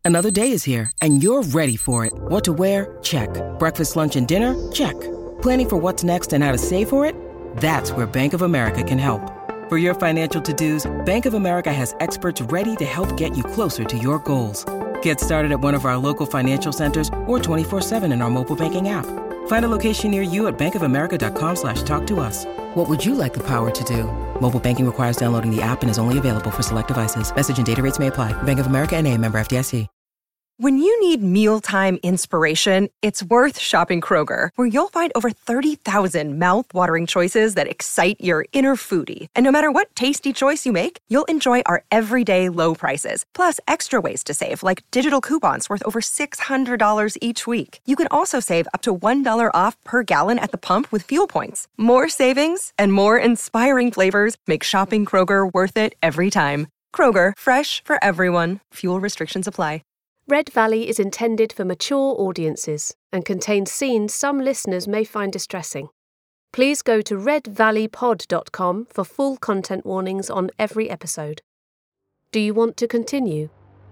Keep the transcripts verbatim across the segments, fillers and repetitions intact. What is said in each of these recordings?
Another day is here, and you're ready for it. What to wear? Check. Breakfast, lunch, and dinner? Check. Planning for what's next and how to save for it? That's where Bank of America can help. For your financial to-dos, Bank of America has experts ready to help get you closer to your goals. Get started at one of our local financial centers or twenty-four seven in our mobile banking app. Find a location near you at bankofamerica.com slash talk to us. What would you like the power to do? Mobile banking requires downloading the app and is only available for select devices. Message and data rates may apply. Bank of America N A, member F D I C. When you need mealtime inspiration, it's worth shopping Kroger, where you'll find over thirty thousand mouth-watering choices that excite your inner foodie. And no matter what tasty choice you make, you'll enjoy our everyday low prices, plus extra ways to save, like digital coupons worth over six hundred dollars each week. You can also save up to one dollar off per gallon at the pump with fuel points. More savings and more inspiring flavors make shopping Kroger worth it every time. Kroger, fresh for everyone. Fuel restrictions apply. Red Valley is intended for mature audiences and contains scenes some listeners may find distressing. Please go to red valley pod dot com for full content warnings on every episode. Do you want to continue?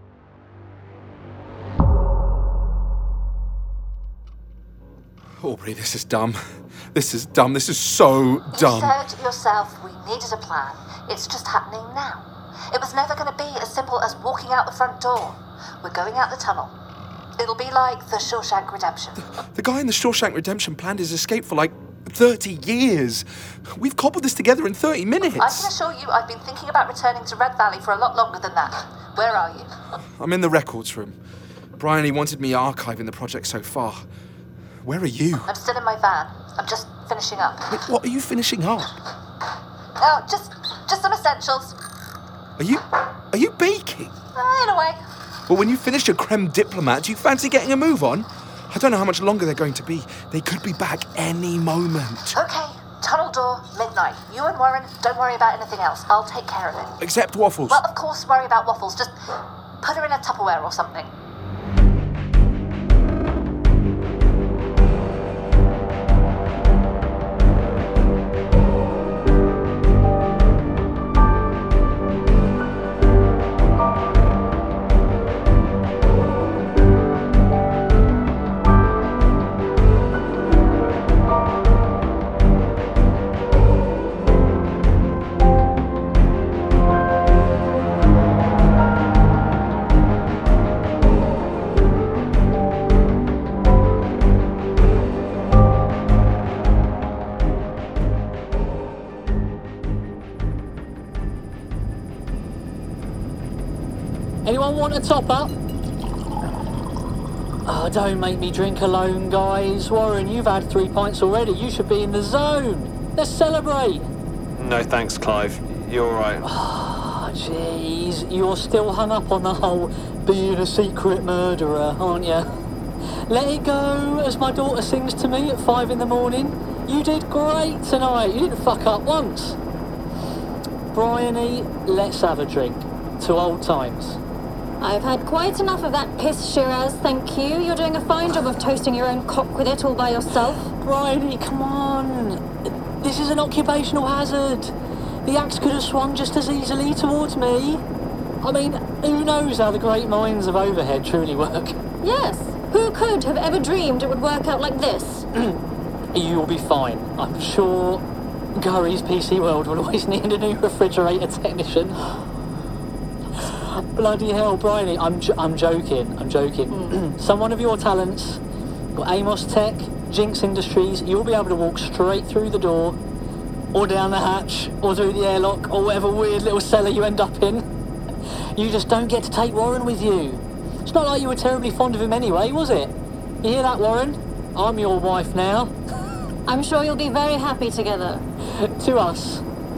Aubrey, this is dumb. This is dumb. This is so dumb. You said yourself we needed a plan. It's just happening now. It was never going to be as simple as walking out the front door. We're going out the tunnel. It'll be like the Shawshank Redemption. The, the guy in the Shawshank Redemption planned his escape for like thirty years. We've cobbled this together in thirty minutes. I can assure you I've been thinking about returning to Red Valley for a lot longer than that. Where are you? I'm in the records room. Brian, he wanted me archiving the project so far. Where are you? I'm still in my van. I'm just finishing up. Wait, what are you finishing up? Oh, just, just some essentials. Are you, are you baking? Uh, in a way. Well, when you finish your creme diplomat, do you fancy getting a move on? I don't know how much longer they're going to be. They could be back any moment. Okay, tunnel door, midnight. You and Warren, don't worry about anything else. I'll take care of it. Except Waffles. Well, of course, worry about Waffles. Just put her in a Tupperware or something. Anyone want a top up? Oh, don't make me drink alone, guys. Warren, you've had three pints already. You should be in the zone. Let's celebrate. No thanks, Clive. You're all right. Ah, oh, jeez. You're still hung up on the whole being a secret murderer, aren't you? Let it go, as my daughter sings to me at five in the morning. You did great tonight. You didn't fuck up once. Bryony, let's have a drink. To old times. I've had quite enough of that piss, Shiraz, thank you. You're doing a fine job of toasting your own cock with it all by yourself. Bryony, come on. This is an occupational hazard. The axe could have swung just as easily towards me. I mean, who knows how the great minds of Overhead truly work? Yes. Who could have ever dreamed it would work out like this? You'll be fine. I'm sure Gurry's P C World will always need a new refrigerator technician. Bloody hell, Bryony, I'm jo- I'm joking, I'm joking. Mm. Someone of your talents, got Amos Tech, Jinx Industries, you'll be able to walk straight through the door, or down the hatch, or through the airlock, or whatever weird little cellar you end up in. You just don't get to take Warren with you. It's not like you were terribly fond of him anyway, was it? You hear that, Warren? I'm your wife now. I'm sure you'll be very happy together. To us.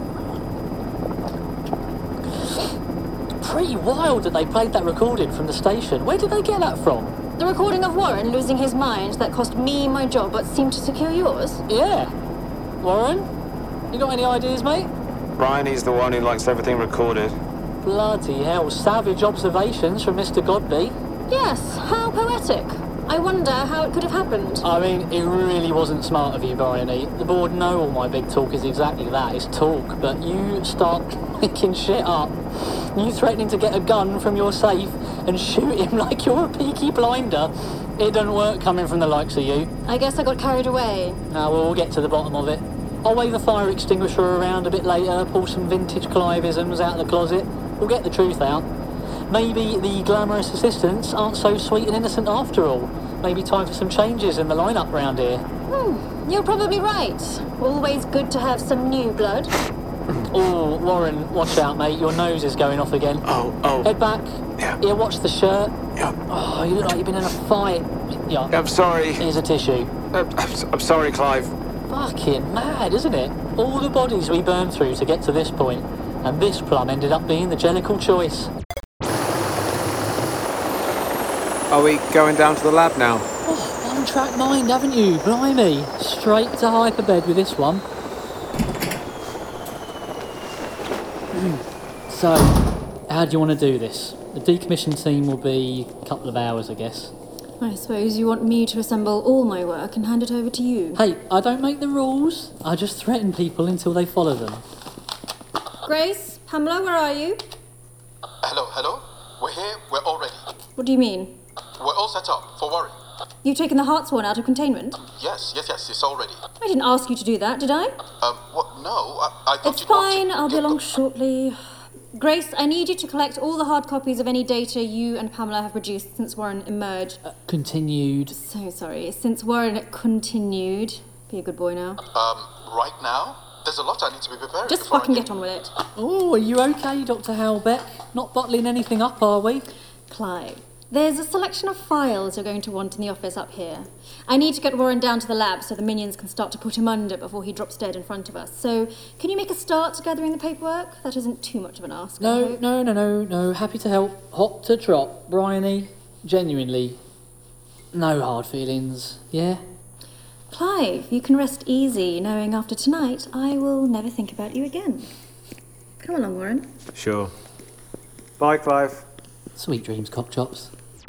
Pretty wild that they played that recording from the station. Where did they get that from? The recording of Warren losing his mind that cost me my job but seemed to secure yours? Yeah. Warren, you got any ideas, mate? Bryony's the one who likes everything recorded. Bloody hell, savage observations from Mister Godby. Yes, how poetic. I wonder how it could have happened. I mean, it really wasn't smart of you, Bryony. The board know all my big talk is exactly that, it's talk, but you start making shit up. You threatening to get a gun from your safe and shoot him like you're a Peaky Blinder. It doesn't work coming from the likes of you. I guess I got carried away. Now, well, we'll get to the bottom of it. I'll wave a fire extinguisher around a bit later, pull some vintage Clive-isms out of the closet. We'll get the truth out. Maybe the glamorous assistants aren't so sweet and innocent after all. Maybe time for some changes in the lineup round here. Hmm, you're probably right. Always good to have some new blood. Oh, Warren, watch out, mate. Your nose is going off again. Oh, oh. Head back. Yeah. Yeah, watch the shirt. Yeah. Oh, you look like you've been in a fight. Yeah. I'm sorry. Here's a tissue. Uh, I'm, s- I'm sorry, Clive. Fucking mad, isn't it? All the bodies we burned through to get to this point, and this plum ended up being the jellicle choice. Are we going down to the lab now? Oh, one-track mind, haven't you? Blimey. Straight to hyperbed with this one. So, how do you want to do this? The decommission team will be a couple of hours, I guess. I suppose you want me to assemble all my work and hand it over to you. Hey, I don't make the rules. I just threaten people until they follow them. Grace, Pamela, where are you? Hello, hello. We're here. We're all ready. What do you mean? We're all set up for Warren. You've taken the Hartsworn out of containment? Yes, yes, yes. It's all ready. I didn't ask you to do that, did I? Um, what? No, I, I thought It's you'd want fine, to- I'll be Yeah, along shortly. Grace, I need you to collect all the hard copies of any data you and Pamela have produced since Warren emerged. Uh, continued. So sorry, since Warren continued. Be a good boy now. Um, right now, there's a lot I need to be prepared. Just before I fucking can- Uh, get on with it. Oh, are you okay, Doctor Howlbeck? Not bottling anything up, are we? Clive, there's a selection of files you're going to want in the office up here. I need to get Warren down to the lab so the minions can start to put him under before he drops dead in front of us. So, can you make a start to gathering the paperwork? That isn't too much of an ask. I No, hope. no, no, no, no. Happy to help. Hot to trot. Bryony, genuinely. No hard feelings, yeah? Clive, you can rest easy knowing after tonight I will never think about you again. Come along, Warren. Sure. Bye, Clive. Sweet dreams, cockchops.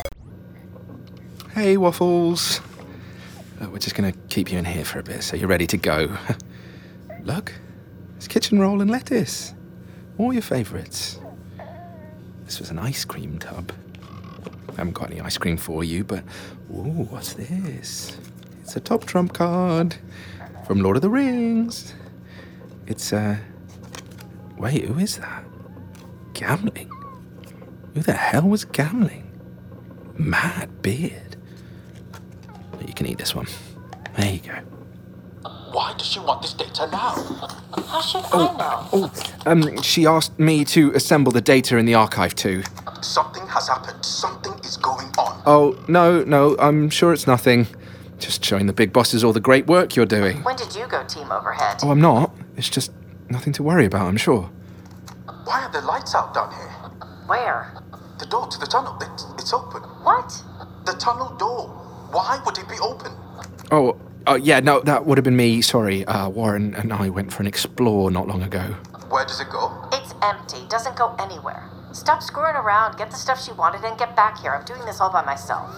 Hey, Waffles. Uh, we're just going to keep you in here for a bit, so you're ready to go. Look, it's kitchen roll and lettuce. All your favourites. This was an ice cream tub. I haven't got any ice cream for you, but... Ooh, what's this? It's a top trump card from Lord of the Rings. It's, uh... Wait, who is that? Gambling? Who the hell was gambling? Mad beard. You can eat this one. There you go. Why does she want this data now? How should I know? Oh, um, she asked me to assemble the data in the archive too. Something has happened. Something is going on. Oh, no, no, I'm sure it's nothing. Just showing the big bosses all the great work you're doing. When did you go team overhead? Oh, I'm not. It's just nothing to worry about, I'm sure. Why are the lights out down here? Where? The door to the tunnel. It's, it's open. What? The tunnel door. Why would it be open? Oh, uh, yeah, no, that would have been me. Sorry, uh, Warren and I went for an explore not long ago. Where does it go? It's empty. Doesn't go anywhere. Stop screwing around. Get the stuff she wanted and get back here. I'm doing this all by myself.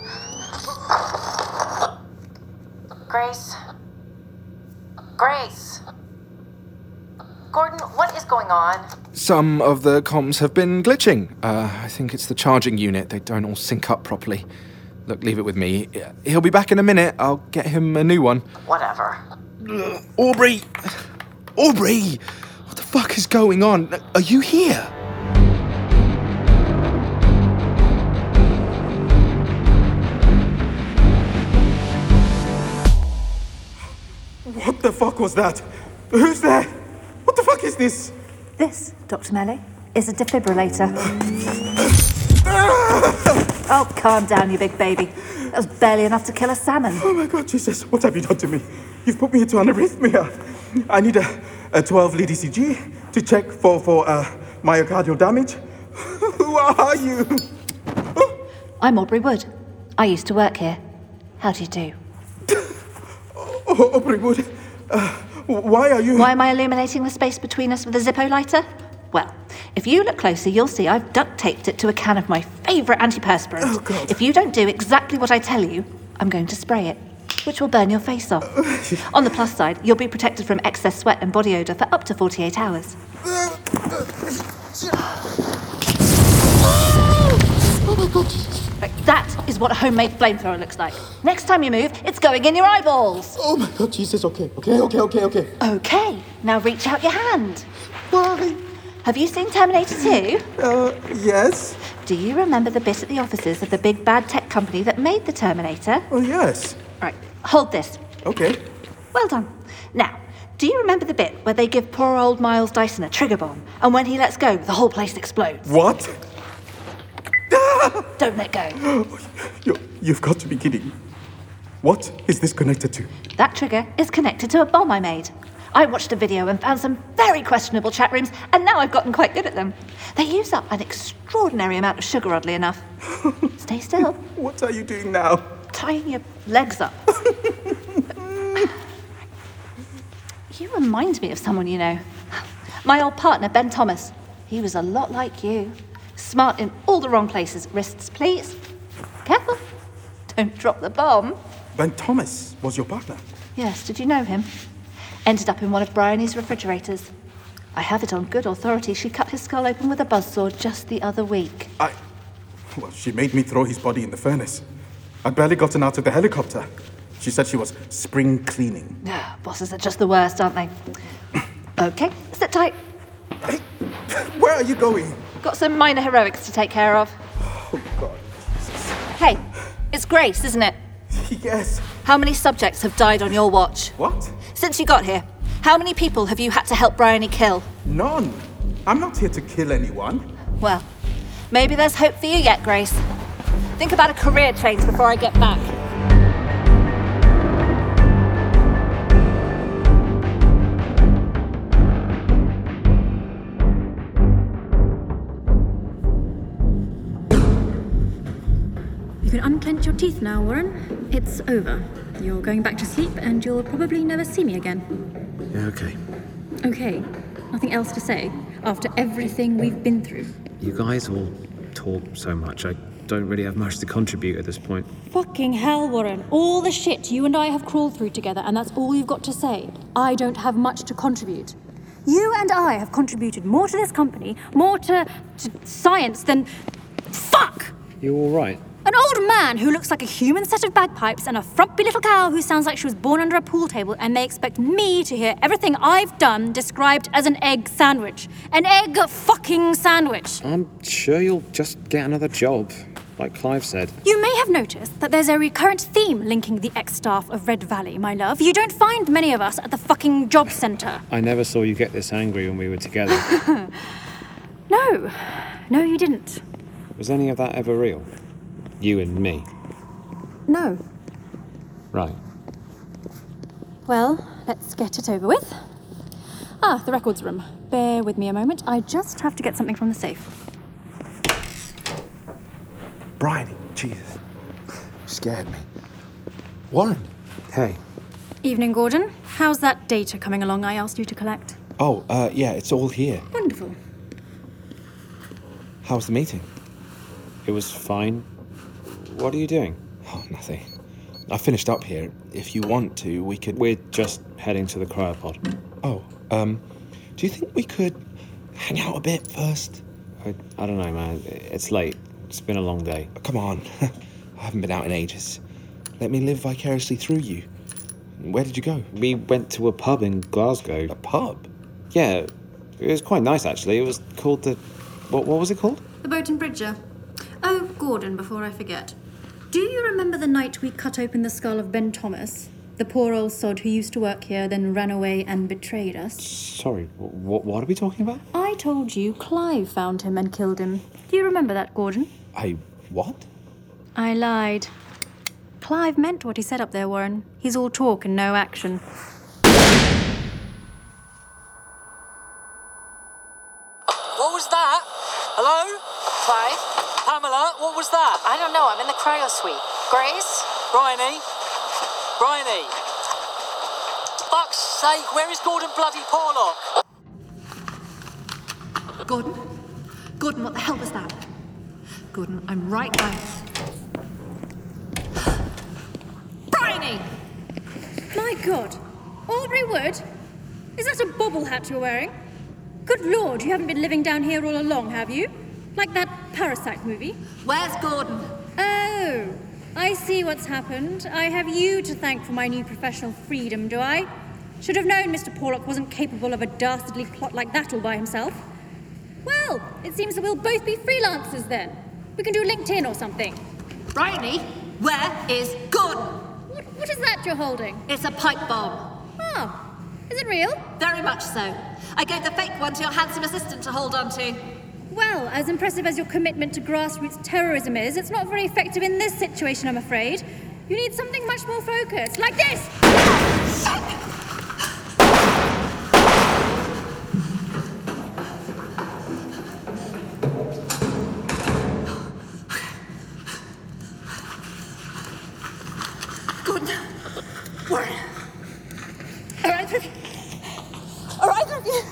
Grace? Grace? Gordon, what is going on? Some of the comms have been glitching. Uh, I think it's the charging unit. They don't all sync up properly. Look, leave it with me. He'll be back in a minute. I'll get him a new one. Whatever. Ugh, Aubrey! Aubrey! What the fuck is going on? Are you here? What the fuck was that? Who's there? What the fuck is this? This, Doctor Melee, is a defibrillator. Oh, calm down, you big baby. That was barely enough to kill a salmon. Oh my god, Jesus, what have you done to me? You've put me into an arrhythmia. I need a, a twelve lead E C G to check for, for uh, myocardial damage. Who are you? I'm Aubrey Wood. I used to work here. How do you do? Oh, Aubrey Wood, uh, why are you... Why am I illuminating the space between us with a Zippo lighter? Well, If you look closer, you'll see I've duct taped it to a can of my favourite antiperspirant. Oh, God. If you don't do exactly what I tell you, I'm going to spray it, which will burn your face off. On the plus side, you'll be protected from excess sweat and body odour for up to forty-eight hours. Oh my God. Right, that is what a homemade flamethrower looks like. Next time you move, it's going in your eyeballs. Oh my God, Jesus, okay, okay, okay, okay, okay. Okay, now reach out your hand. Why? Have you seen Terminator two? Uh, yes. Do you remember the bit at the offices of the big bad tech company that made the Terminator? Oh, yes. Right, hold this. Okay. Well done. Now, do you remember the bit where they give poor old Miles Dyson a trigger bomb, and when he lets go, the whole place explodes? What? Don't let go. You, you've got to be kidding. What is this connected to? That trigger is connected to a bomb I made. I watched a video and found some very questionable chat rooms, and now I've gotten quite good at them. They use up an extraordinary amount of sugar, oddly enough. Stay still. What are you doing now? Tying your legs up. You remind me of someone you know. My old partner, Ben Thomas. He was a lot like you. Smart in all the wrong places. Wrists, please. Careful. Don't drop the bomb. Ben Thomas was your partner? Yes, did you know him? Ended up in one of Bryony's refrigerators. I have it on good authority. She cut his skull open with a buzzsaw just the other week. I... Well, she made me throw his body in the furnace. I'd barely gotten out of the helicopter. She said she was spring cleaning. Yeah, bosses are just the worst, aren't they? Okay, sit tight. Hey, where are you going? Got some minor heroics to take care of. Oh, God. Jesus. Hey, it's Grace, isn't it? Yes. How many subjects have died on your watch? What? Since you got here, how many people have you had to help Bryony kill? None. I'm not here to kill anyone. Well, maybe there's hope for you yet, Grace. Think about a career change before I get back. You can unclench your teeth now, Warren. It's over. You're going back to sleep and you'll probably never see me again. Yeah, okay. Okay. Nothing else to say after everything we've been through. You guys all talk so much. I don't really have much to contribute at this point. Fucking hell, Warren. All the shit you and I have crawled through together, and that's all you've got to say. I don't have much to contribute. You and I have contributed more to this company, more to, to science than... Fuck! You all right? An old man who looks like a human set of bagpipes and a frumpy little cow who sounds like she was born under a pool table, and they expect me to hear everything I've done described as an egg sandwich. An egg fucking sandwich. I'm sure you'll just get another job, like Clive said. You may have noticed that there's a recurrent theme linking the ex-staff of Red Valley, my love. You don't find many of us at the fucking job centre. I never saw you get this angry when we were together. No. No, you didn't. Was any of that ever real? You and me? No. Right. Well, let's get it over with. Ah, the records room. Bear with me a moment. I just have to get something from the safe. Bryony, Jesus. Scared me. Warren. Hey. Evening, Gordon. How's that data coming along I asked you to collect? Oh, uh, yeah, it's all here. Wonderful. How was the meeting? It was fine. What are you doing? Oh, nothing. I finished up here. If you want to, we could... We're just heading to the cryopod. Oh, um, do you think we could hang out a bit first? I, I don't know, man. It's late. It's been a long day. Come on. I haven't been out in ages. Let me live vicariously through you. Where did you go? We went to a pub in Glasgow. A pub? Yeah. It was quite nice, actually. It was called the... What, what was it called? The Boat and Bridger. Oh, Gordon, before I forget. Do you remember the night we cut open the skull of Ben Thomas? The poor old sod who used to work here, then ran away and betrayed us? Sorry, what, what are we talking about? I told you Clive found him and killed him. Do you remember that, Gordon? I... what? I lied. Clive meant what he said up there, Warren. He's all talk and no action. What was that? Hello? Clive? Pamela, what was that? I don't know, I'm in the cryo suite. Grace? Bryony? Bryony? Fuck's sake, where is Gordon bloody Porlock? Gordon? Gordon, what the hell was that? Gordon, I'm right now. Bryony! My God! Aubrey Wood? Is that a bobble hat you're wearing? Good Lord, you haven't been living down here all along, have you? Like that Parasite movie? Where's Gordon? Oh, I see what's happened. I have you to thank for my new professional freedom, do I? Should have known Mister Porlock wasn't capable of a dastardly plot like that all by himself. Well, it seems that we'll both be freelancers then. We can do LinkedIn or something. Bryony, where is Gordon? What, what is that you're holding? It's a pipe bomb. Oh, is it real? Very much so. I gave the fake one to your handsome assistant to hold on to. Well, as impressive as your commitment to grassroots terrorism is, it's not very effective in this situation, I'm afraid. You need something much more focused, like this! Gordon. Warren. All right with you. All right with you.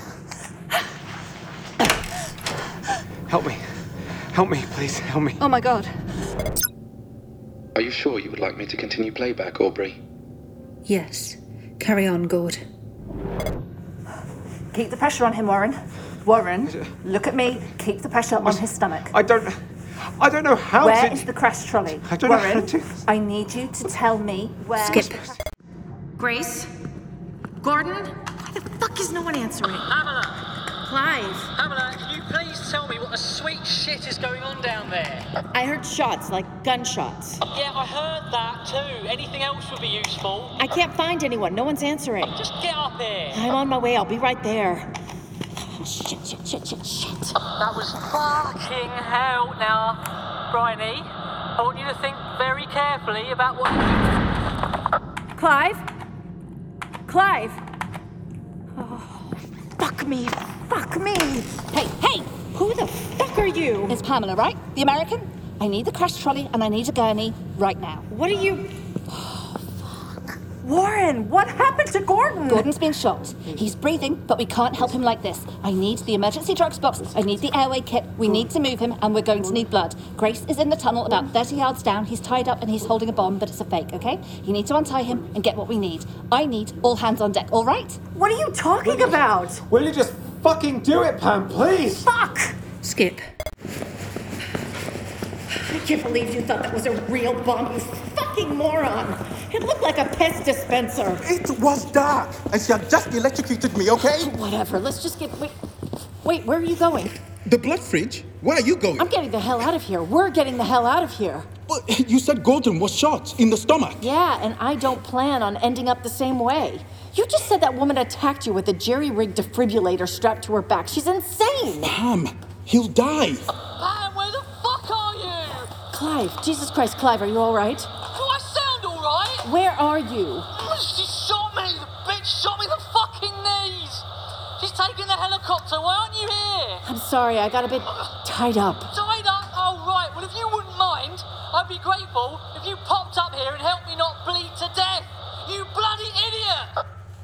Help me. Help me, please. Help me. Oh my God. Are you sure you would like me to continue playback, Aubrey? Yes. Carry on, Gord. Keep the pressure on him, Warren. Warren, look at me. Keep the pressure on his stomach. I don't... I don't know how Where to... is the crash trolley? I don't Warren, know how to... I need you to tell me where... Skip. Grace? Gordon? Why the fuck is no one answering? Pamela! Clive? Pamela, can you please tell me what the sweet shit is going on down there? I heard shots, like gunshots. Yeah, I heard that too. Anything else would be useful. I can't find anyone. No one's answering. Just get up here. I'm on my way. I'll be right there. Shit, shit, shit, shit, shit. That was fucking hell. Now, Bryony, I want you to think very carefully about what you... Clive? Clive? Oh, fuck me. Fuck me. Hey, hey! Who the fuck are you? It's Pamela, right? The American? I need the crash trolley and I need a gurney right now. What are you... Warren, what happened to Gordon? Gordon's been shot. He's breathing, but we can't help him like this. I need the emergency drugs box. I need the airway kit. We need to move him, and we're going to need blood. Grace is in the tunnel about thirty yards down. He's tied up and he's holding a bomb, but it's a fake, okay? You need to untie him and get what we need. I need all hands on deck, all right? What are you talking about? Will you just fucking do it, Pam, please? Fuck! Skip. I can't believe you thought that was a real bomb, you fucking moron! It looked like a pest dispenser. It was dark, and she had just electrocuted me, okay? Whatever, let's just get... Wait, wait, where are you going? The blood fridge? Where are you going? I'm getting the hell out of here. We're getting the hell out of here. But you said Gordon was shot in the stomach. Yeah, and I don't plan on ending up the same way. You just said that woman attacked you with a jerry-rigged defibrillator strapped to her back. She's insane! Pam, he'll die. Pam, where the fuck are you? Clive, Jesus Christ, Clive, are you all right? Do I sound all right? Where are you? She shot me! The bitch shot me in the fucking knees! She's taking the helicopter. Why aren't you here? I'm sorry, I got a bit tied up. Tied up? Oh, right. Well, if you wouldn't mind, I'd be grateful if you popped up here and helped me not bleed to death. You bloody idiot!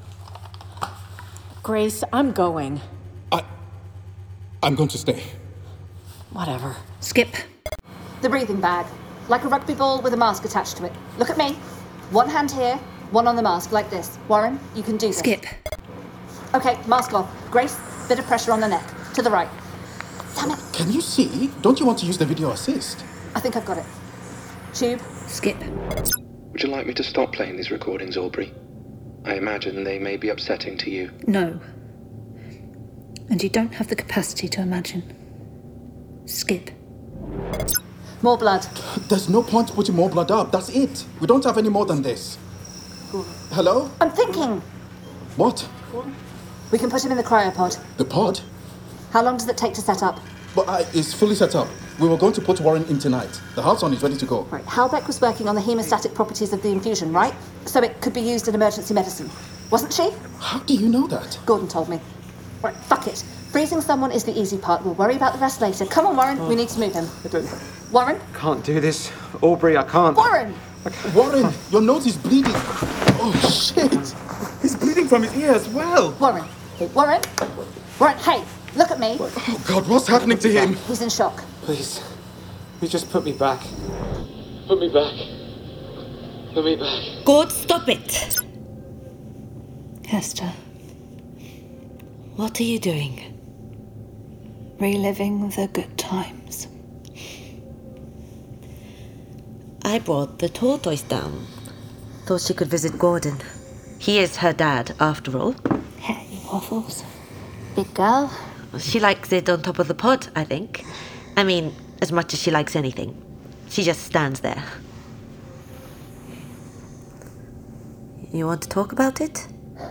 Grace, I'm going. I... I'm going to stay. Whatever. Skip. The breathing bag. Like a rugby ball with a mask attached to it. Look at me. One hand here, one on the mask, like this. Warren, you can do this. Skip. Okay, mask off. Grace, bit of pressure on the neck. To the right. Damn it. Can you see? Don't you want to use the video assist? I think I've got it. Tube. Skip. Would you like me to stop playing these recordings, Aubrey? I imagine they may be upsetting to you. No. And you don't have the capacity to imagine. Skip. More blood. There's no point putting more blood up. That's it. We don't have any more than this. Hello? I'm thinking. What? We can put him in the cryopod. The pod? How long does it take to set up? But uh, it's fully set up. We were going to put Warren in tonight. The house on is ready to go. Right. Halbeck was working on the hemostatic properties of the infusion, right? So it could be used in emergency medicine. Wasn't she? How do you know that? Gordon told me. Right, fuck it. Freezing someone is the easy part. We'll worry about the rest later. Come on, Warren. Oh. We need to move him. I don't... Warren? Can't do this. Aubrey, I can't. Warren! Warren, your nose is bleeding. Oh, shit. He's bleeding from his ear as well. Warren. Hey, Warren. Warren, hey. Look at me. Oh, God, what's happening to him? He's in shock. Please. You just put me back. Put me back. Put me back. God, stop it! Hester, what are you doing? Reliving the good times. I brought the tortoise down. Thought she could visit Gordon. He is her dad, after all. Hey, Waffles. Big girl. She likes it on top of the pod, I think. I mean, as much as she likes anything. She just stands there. You want to talk about it?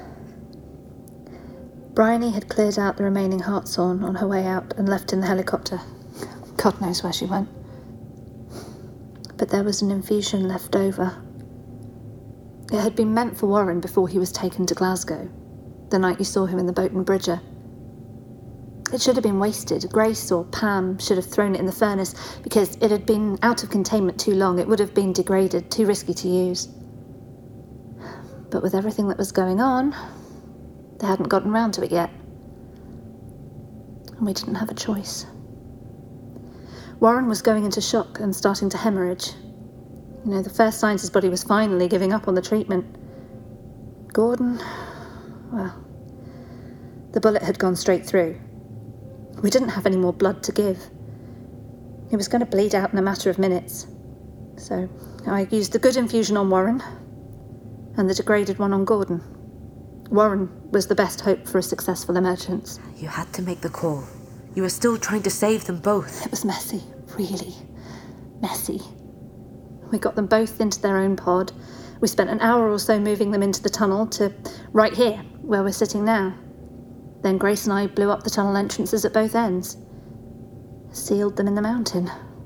Bryony had cleared out the remaining hartshorn on her way out and left in the helicopter. God knows where she went. But there was an infusion left over. It had been meant for Warren before he was taken to Glasgow, the night you saw him in the boat in Bridger. It should have been wasted. Grace or Pam should have thrown it in the furnace because it had been out of containment too long. It would have been degraded, too risky to use. But with everything that was going on, they hadn't gotten round to it yet. And we didn't have a choice. Warren was going into shock and starting to hemorrhage. You know, the first signs his body was finally giving up on the treatment. Gordon, well, the bullet had gone straight through. We didn't have any more blood to give. He was going to bleed out in a matter of minutes. So I used the good infusion on Warren and the degraded one on Gordon. Warren was the best hope for a successful emergence. You had to make the call. You were still trying to save them both. It was messy, really messy. We got them both into their own pod. We spent an hour or so moving them into the tunnel to right here, where we're sitting now. Then Grace and I blew up the tunnel entrances at both ends. Sealed them in the mountain.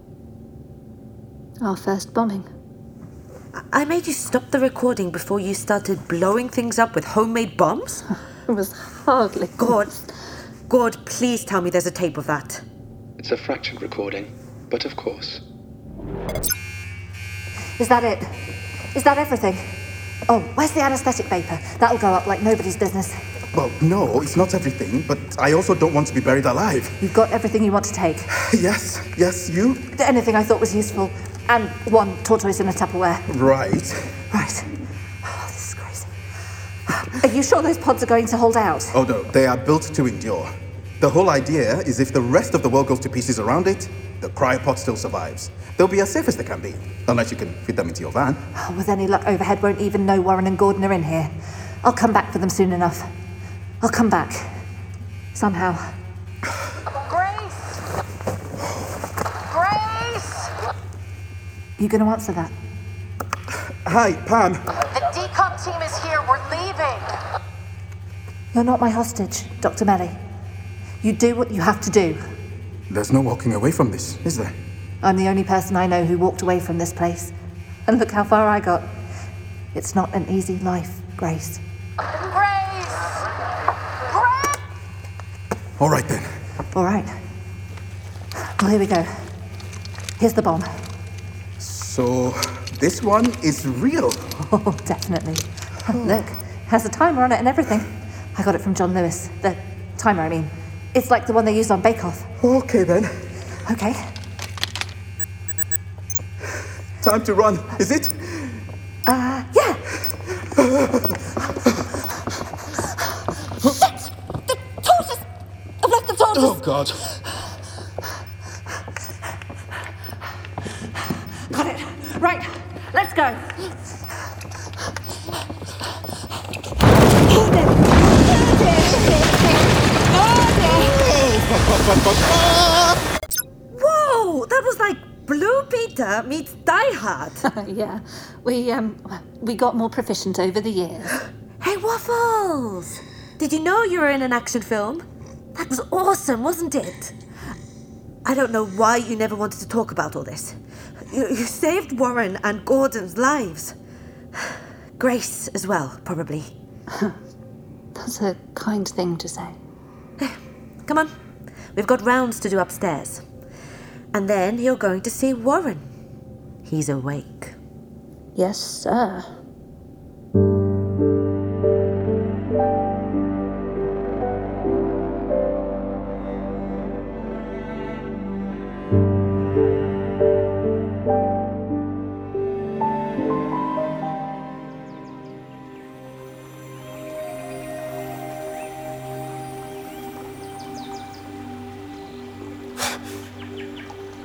Our first bombing. I made you stop the recording before you started blowing things up with homemade bombs? It was hardly... God, God, please tell me there's a tape of that. It's a fractured recording, but of course. Is that it? Is that everything? Oh, where's the anaesthetic vapor? That'll go up like nobody's business. Well, no, it's not everything, but I also don't want to be buried alive. You've got everything you want to take? Yes, yes, you? Anything I thought was useful. And one tortoise in a Tupperware. Right. Right. Oh, this is crazy. Are you sure those pods are going to hold out? Oh, no, they are built to endure. The whole idea is if the rest of the world goes to pieces around it, the cryopod still survives. They'll be as safe as they can be, unless you can fit them into your van. Oh, with any luck, Overhead won't even know Warren and Gordon are in here. I'll come back for them soon enough. I'll come back. Somehow. Grace! Grace! You gonna answer that? Hi, Pam. The decom team is here. We're leaving. You're not my hostage, Doctor Melly. You do what you have to do. There's no walking away from this, is there? I'm the only person I know who walked away from this place. And look how far I got. It's not an easy life, Grace. Grace! Grace! All right, then. All right. Well, here we go. Here's the bomb. So, this one is real? Oh, definitely. Look, has a timer on it and everything. I got it from John Lewis. The timer, I mean. It's like the one they used on Bake Off. Okay, then. Okay. Time to run, is it? Uh, yeah. Shit! The tortoise! I've left the tortoise! Oh, God. Got it. Right. Let's go. Whoa! That was like Blue Peter meets Die Hard. Yeah. We, um, we got more proficient over the years. Hey, Waffles! Did you know you were in an action film? That was awesome, wasn't it? I don't know why you never wanted to talk about all this. You, you saved Warren and Gordon's lives. Grace as well, probably. That's a kind thing to say. Come on. We've got rounds to do upstairs. And then you're going to see Warren. He's awake. Yes, sir.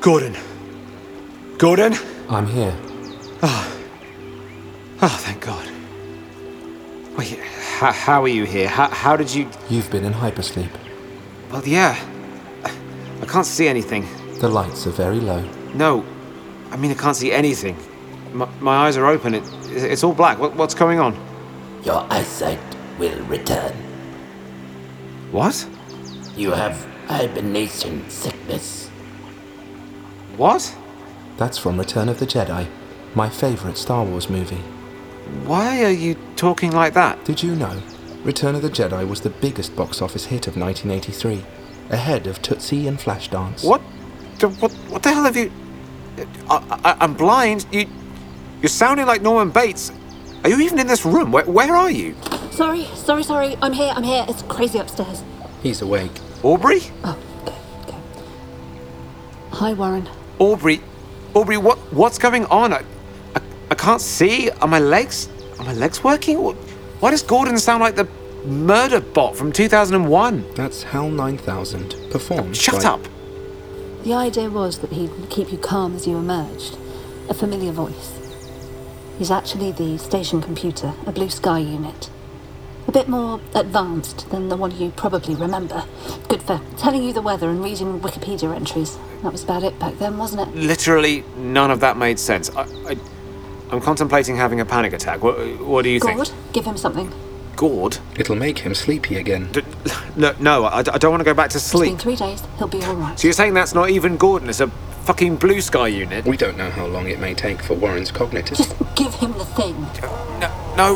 Gordon. Gordon? I'm here. Oh. Oh, thank God. Wait, how, how are you here? How, how did you... You've been in hypersleep. Well, yeah. I can't see anything. The lights are very low. No. I mean, I can't see anything. My, my eyes are open. It, it's all black. What, what's going on? Your eyesight will return. What? You have hibernation sickness. What? That's from Return of the Jedi, my favourite Star Wars movie. Why are you talking like that? Did you know Return of the Jedi was the biggest box office hit of nineteen eighty-three, ahead of Tootsie and Flashdance? What? What? What the hell have you... I, I, I'm blind. You, you're sounding like Norman Bates. Are you even in this room? Where, where are you? Sorry, sorry, sorry. I'm here, I'm here. It's crazy upstairs. He's awake. Aubrey? Oh, okay, okay. Hi, Warren. Aubrey? Aubrey, what, what's going on? I, I, I can't see. Are my legs... Are my legs working? Why does Gordon sound like the murder bot from two thousand one? That's HAL nine thousand, performed Shut by... up! The idea was that he'd keep you calm as you emerged. A familiar voice. He's actually the station computer, a Blue Sky unit. A bit more advanced than the one you probably remember. Good for telling you the weather and reading Wikipedia entries. That was about it back then, wasn't it? Literally none of that made sense. I, I, I'm contemplating having a panic attack. What, what do you Gord, think? give him something. Gord? It'll make him sleepy again. D- no, no I, I don't want to go back to sleep. It's been three days. He'll be all right. So you're saying that's not even Gordon? It's a fucking Blue Sky unit? We don't know how long it may take for Warren's cognitive... Just give him the thing. No, no.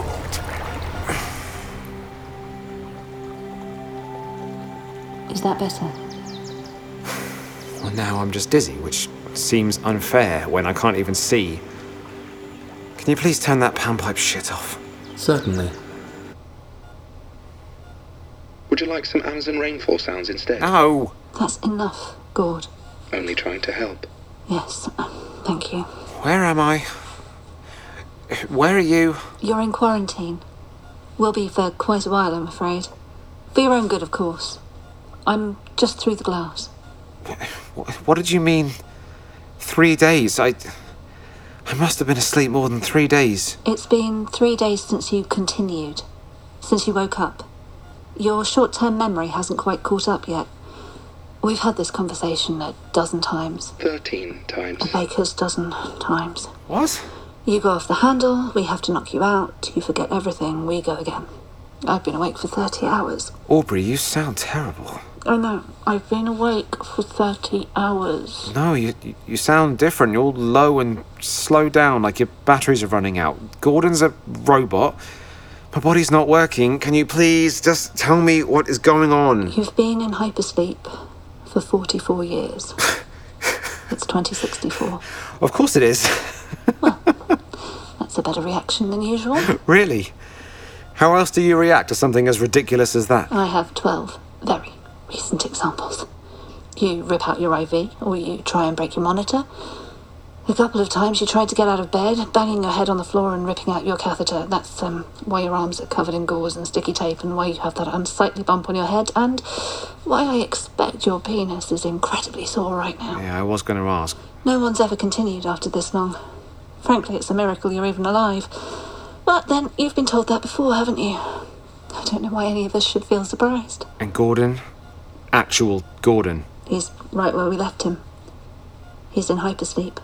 Is that better? Well, now I'm just dizzy, which seems unfair when I can't even see. Can you please turn that panpipe shit off? Certainly. Would you like some Amazon rainfall sounds instead? No! That's enough, Gord. Only trying to help. Yes, thank you. Where am I? Where are you? You're in quarantine. Will be for quite a while, I'm afraid. For your own good, of course. I'm just through the glass. What did you mean? Three days? I... I must have been asleep more than three days. It's been three days since you continued. Since you woke up. Your short-term memory hasn't quite caught up yet. We've had this conversation a dozen times. Thirteen times. A baker's dozen times. What? You go off the handle, we have to knock you out, you forget everything, we go again. I've been awake for thirty hours. Aubrey, you sound terrible. I know, I've been awake for thirty hours. No, you you sound different. You're all low and slow down, like your batteries are running out. Gordon's a robot. My body's not working. Can you please just tell me what is going on? You've been in hypersleep for forty-four years. It's twenty sixty-four. Of course it is. Well, that's a better reaction than usual. Really? How else do you react to something as ridiculous as that? I have twelve very recent examples. You rip out your I V, or you try and break your monitor. A couple of times you tried to get out of bed, banging your head on the floor and ripping out your catheter. That's um, why your arms are covered in gauze and sticky tape, and why you have that unsightly bump on your head, and why I expect your penis is incredibly sore right now. Yeah, I was going to ask. No one's ever continued after this long. Frankly, it's a miracle you're even alive. But then, you've been told that before, haven't you? I don't know why any of us should feel surprised. And Gordon? Actual Gordon? He's right where we left him. He's in hypersleep.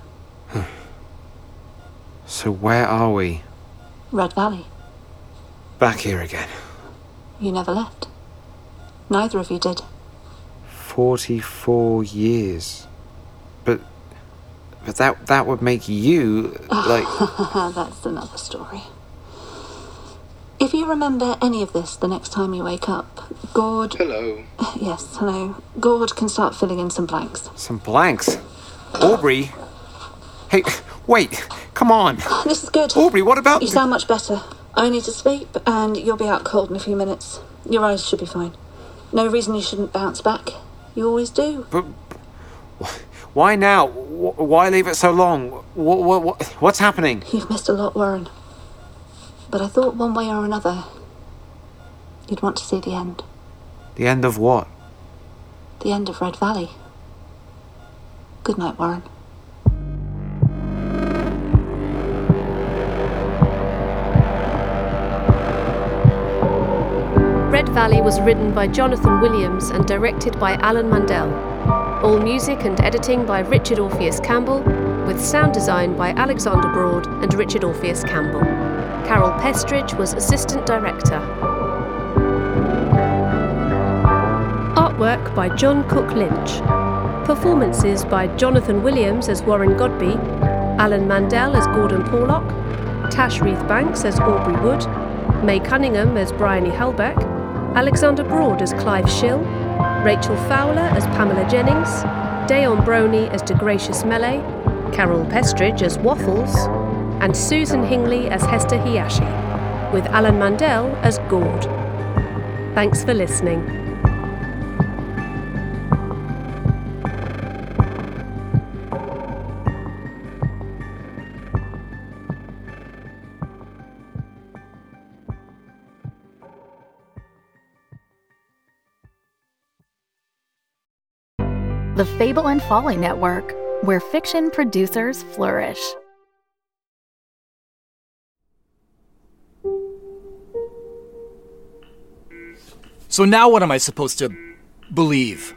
So where are we? Red Valley. Back here again. You never left. Neither of you did. Forty-four years. But... But that that would make you, like... That's another story. If you remember any of this the next time you wake up, Gord... Hello. Yes, hello. Gord can start filling in some blanks. Some blanks? Aubrey? Hey, wait, come on. This is good. Aubrey, what about... You sound much better. I need to sleep, and you'll be out cold in a few minutes. Your eyes should be fine. No reason you shouldn't bounce back. You always do. But... Why now? Why leave it so long? What, what, what, what's happening? You've missed a lot, Warren. But I thought one way or another, you'd want to see the end. The end of what? The end of Red Valley. Good night, Warren. Red Valley was written by Jonathan Williams and directed by Alan Mandel. All music and editing by Richard Orpheus Campbell, with sound design by Alexander Broad and Richard Orpheus Campbell. Carol Pestridge was assistant director. Artwork by John Cook Lynch. Performances by Jonathan Williams as Warren Godby, Alan Mandel as Gordon Porlock, Tash Reith Banks as Aubrey Wood, May Cunningham as Bryony Hellbeck, Alexander Broad as Clive Schill, Rachel Fowler as Pamela Jennings, Dayon Broney as DeGracious Melee, Carol Pestridge as Waffles, and Susan Hingley as Hester Hiyashi, with Alan Mandel as Gord. Thanks for listening. The Fable and Folly Network, where fiction producers flourish. So now what am I supposed to believe?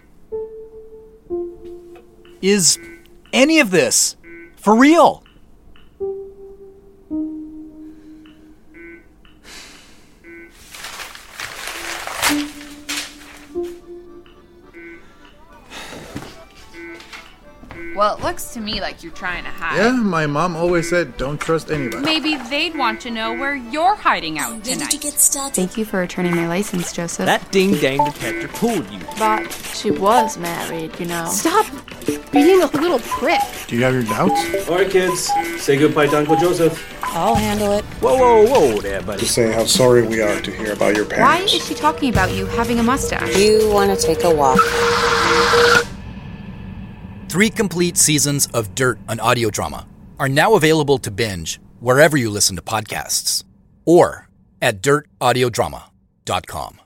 Is any of this for real? Well, it looks to me like you're trying to hide. Yeah, my mom always said don't trust anybody. Maybe they'd want to know where you're hiding out tonight. Did you get started? Thank you for returning my license, Joseph. That ding-dang detector pulled you. But she was married, you know. Stop being a little prick. Do you have your doubts? All right, kids. Say goodbye to Uncle Joseph. I'll handle it. Whoa, whoa, whoa there, buddy. To say how sorry we are to hear about your Why parents. is she talking about you having a mustache? You want to take a walk. Three complete seasons of Dirt, an audio drama, are now available to binge wherever you listen to podcasts or at dirt audio drama dot com.